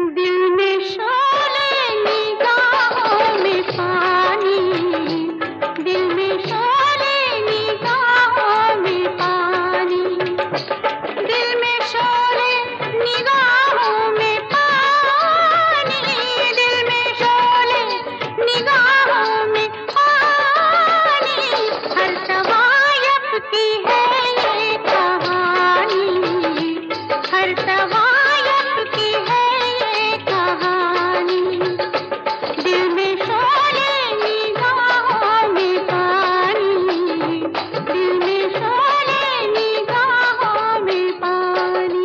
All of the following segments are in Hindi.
दिल में शोले निगाहों में पानी, दिल में शोले निगाहों में पानी, दिल में शोले निगाहों में पानी, दिल में शोले निगाहों में पानी, हर तवायफ की है ये कहानी, हर तवायफ की है ये कहानी, दिल में शोले निगाहों में पानी, दिल में शोले निगाहों में पानी।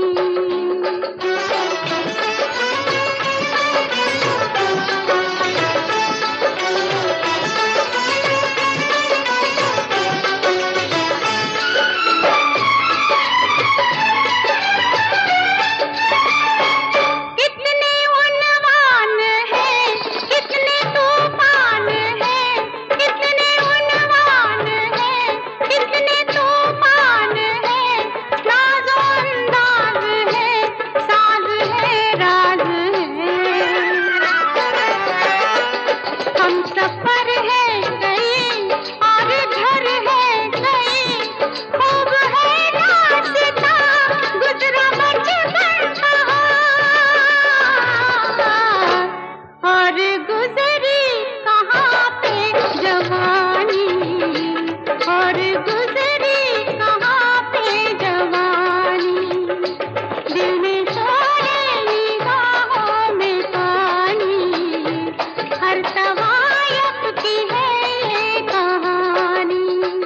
कितने उन्वान हैं, कितने तूफान हैं, कितने उन्वान हैं, कितने तूफान हैं, नाज़ो अंदाज़ है, साज़ है, राज़ है, हम सफ़र है कई और घर है कई, खूब है रास्ता गुज़रा बचपन कहाँ, और गुज़री कहाँ पे जवानी, और गुज़री कहाँ पे जवानी, दिल में शोले निगाहों में पानी, हर तवायफ की है ये कहानी।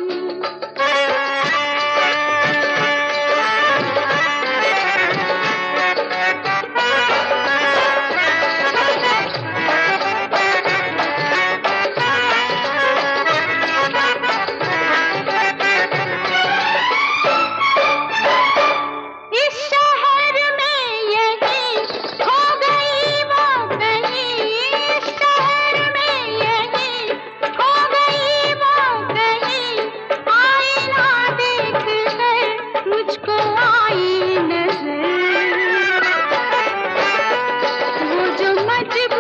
इस शहर में यही खो गई वो कहीं, इस शहर में यही खो गई वो कहीं, आईना देख कर मुझको आई नजर, वो जो मजबूर